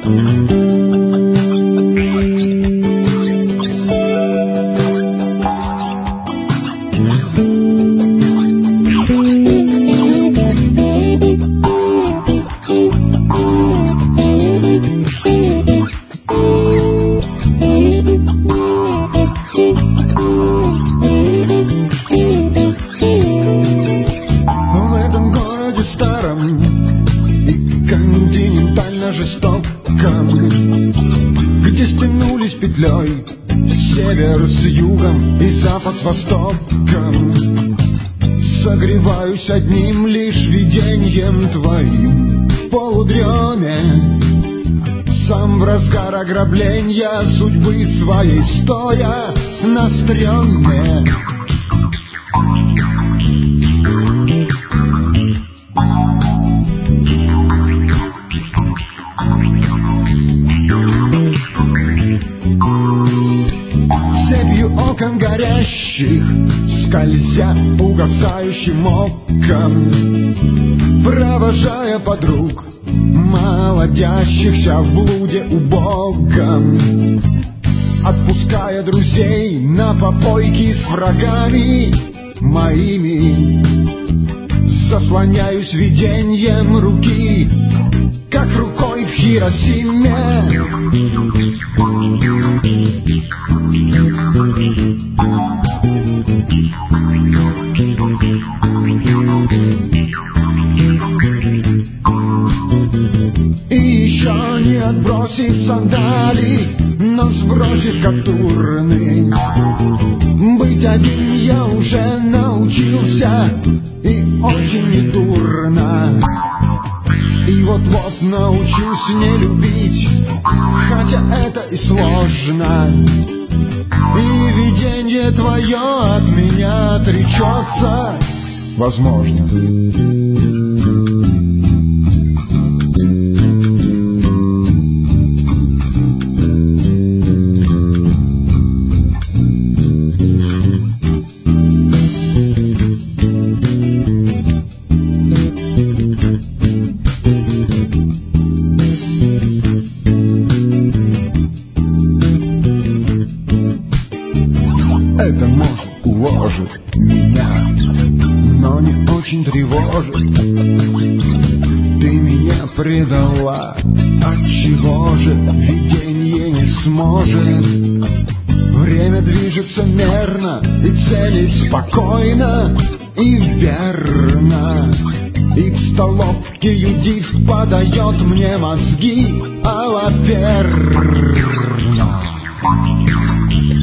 Где стянулись петлей север с югом и запад с востоком. Согреваюсь одним лишь видением твоим в полудреме, сам в разгар ограбления судьбы своей, стоя на стреме. Цепью окон горящих, скользя угасающим оком, провожая подруг, молодящихся в блуде убогом, отпуская друзей на попойки с врагами моими, заслоняюсь видением руки, как рукой в Хиросиме. И еще не отбросив сандали, но сбросив каптурны, быть один я уже научился, и очень недурно. И вот-вот научусь не любить, хотя это и сложно. И видение твое от меня отречется, возможно. Это может уложит меня, но не очень тревожит. Ты меня предала, отчего же видение не сможет? Время движется мерно и целит спокойно и верно. И в столовке юдив подает мне мозги алаверна.